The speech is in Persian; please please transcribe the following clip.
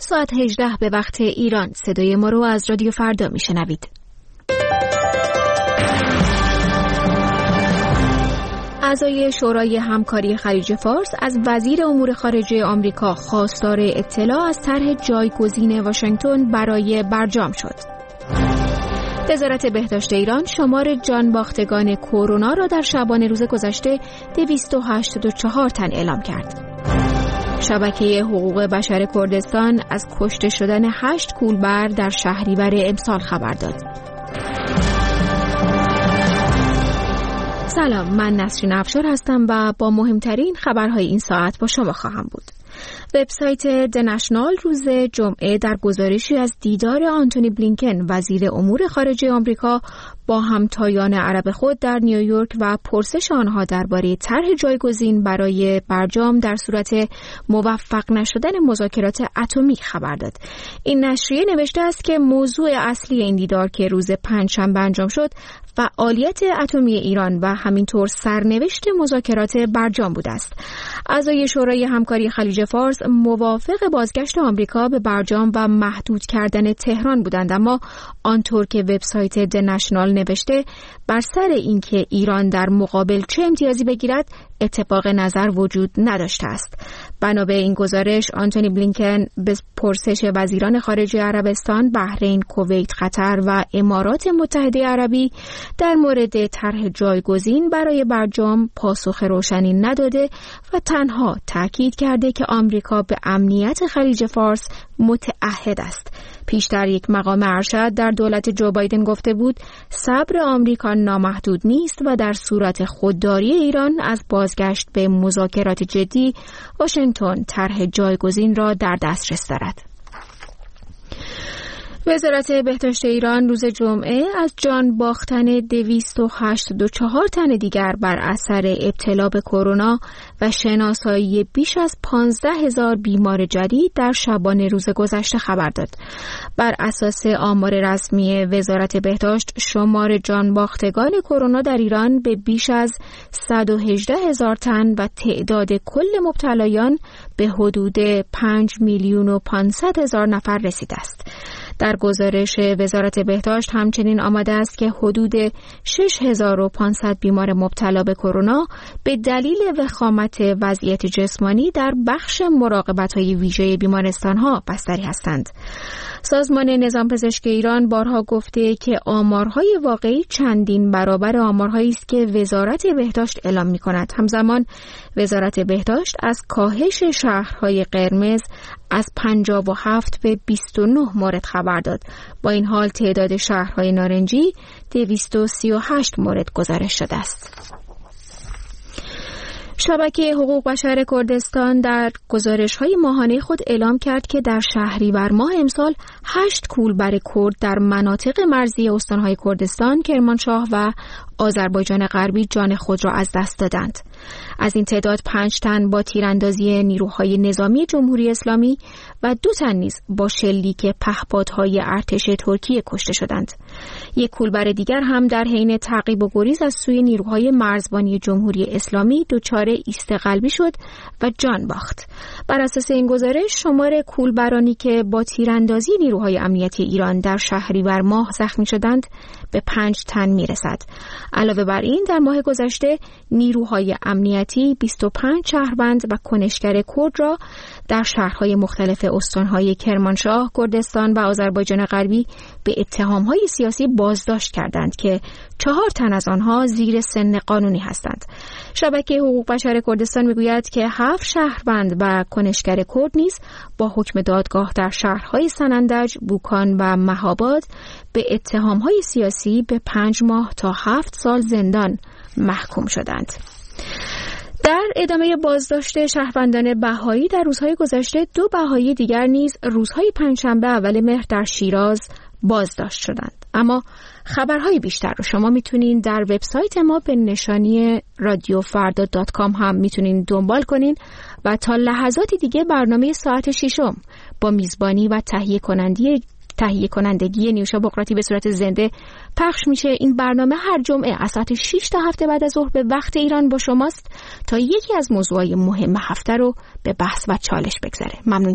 ساعت 18 به وقت ایران. صدای ما رو از رادیو فردا میشنوید. اعضای شورای همکاری خلیج فارس از وزیر امور خارجه آمریکا خواستار اطلاع از طرح جایگزین واشنگتن برای برجام شد. وزارت بهداشت ایران شمار جانباختگان کرونا را در شبانه روز گذشته 284 تن اعلام کرد. شبکه حقوق بشر کردستان از کشته شدن 8 کولبر در شهریور امسال خبر داد. سلام، من نسرین افشار هستم و با مهمترین خبرهای این ساعت با شما خواهم بود. وبسایت د نشنال روز جمعه در گزارشی از دیدار آنتونی بلینکن وزیر امور خارجه آمریکا با همتایان عرب خود در نیویورک و پرسش آنها درباره طرح جایگزین برای برجام در صورت موفق نشدن مذاکرات اتمی خبر داد. این نشریه نوشته است که موضوع اصلی این دیدار که روز پنجشنبه انجام شد فعالیت اتمی ایران و همینطور سرنوشت مذاکرات برجام بوده است. اعضای شورای همکاری خلیج فارس موافق بازگشت آمریکا به برجام و محدود کردن تهران بودند، اما آنطور که وبسایت د نشنال نوشته بر سر اینکه ایران در مقابل چه امتیازی بگیرد اتفاق نظر وجود نداشته است. بنا به این گزارش آنتونی بلینکن به پرسش وزیران خارجه عربستان، بحرین، کویت، قطر و امارات متحده عربی در مورد طرح جایگزین برای برجام پاسخ روشنی نداده و تنها تاکید کرده که آمریکا به امنیت خلیج فارس متعهد است. پیشتر یک مقام ارشد در دولت جو بایدن گفته بود صبر آمریکا نامحدود نیست و در صورت خودداری ایران از بازگشت به مذاکرات جدی، واشنگتن طرح جایگزین را در دسترس دارد. وزارت بهداشت ایران روز جمعه از جان باختن 284 تن دیگر بر اثر ابتلا به کرونا و شناسایی بیش از 15,000 بیمار جدید در شبانه روز گذشته خبر داد. بر اساس آمار رسمی وزارت بهداشت شمار جان باختگان کرونا در ایران به بیش از 118,000 تن و تعداد کل مبتلایان به حدود 5,500,000 نفر رسیده است. در گزارش وزارت بهداشت همچنین آمده است که حدود 6,500 بیمار مبتلا به کرونا به دلیل وخامت وضعیت جسمانی در بخش مراقبت‌های ویژه بیمارستان‌ها بستری هستند. سازمان نظام پزشکی ایران بارها گفته که آمارهای واقعی چندین برابر آمارهایی است که وزارت بهداشت اعلام می‌کند. همزمان وزارت بهداشت از کاهش شهرهای قرمز از 57 به 29 مورد خبر داد. با این حال تعداد شهرهای نارنجی 238 مورد گزارش شده است. شبکه حقوق بشر کردستان در گزارش‌های ماهانه خود اعلام کرد که در شهریور ماه امسال 8 کولبر کرد در مناطق مرزی استان‌های کردستان، کرمانشاه و آذربایجان غربی جان خود را از دست دادند. از این تعداد 5 تن با تیراندازی نیروهای نظامی جمهوری اسلامی و 2 تن نیز با شلیک پهپادهای ارتش ترکیه کشته شدند. یک کولبر دیگر هم در حین تعقیب و گریز از سوی نیروهای مرزبانی جمهوری اسلامی دچار ایست قلبی شد و جان باخت. بر اساس این گزارش شمار کولبرانی که با تیراندازی نیروهای امنیتی ایران در شهریور ماه زخمی شدند به 5 تن میرسد. علاوه بر این در ماه گذشته نیروهای امنیتی 25 شهروند و کنشگر کرد را در شهرهای مختلف استانهای کرمانشاه، کردستان و آذربایجان غربی به اتهامهای سیاسی بازداشت کردند که 4 تن از آنها زیر سن قانونی هستند. شبکه حقوق بشر کردستان میگوید که 7 شهروند و کنشگر کرد نیز با حکم دادگاه در شهرهای سنندج، بوکان و مهاباد به اتهامهای سیاسی به 5 ماه تا 7 سال زندان محکوم شدند. در ادامه بازداشت شهروندان بهایی در روزهای گذشته 2 بهایی دیگر نیز روزهای پنجشنبه اول مهر در شیراز بازداشت شدند. اما خبرهای بیشتر رو شما میتونین در وبسایت ما به نشانی radiofarda.com هم میتونین دنبال کنین و تا لحظاتی دیگه برنامه ساعت 6 با میزبانی و تهیه کنندگی نیوشا بقراتی به صورت زنده پخش میشه. این برنامه هر جمعه از ساعت 6 تا 7 بعد از ظهر به وقت ایران با شماست تا یکی از موضوعات مهم هفته رو به بحث و چالش بگذاره. ممنون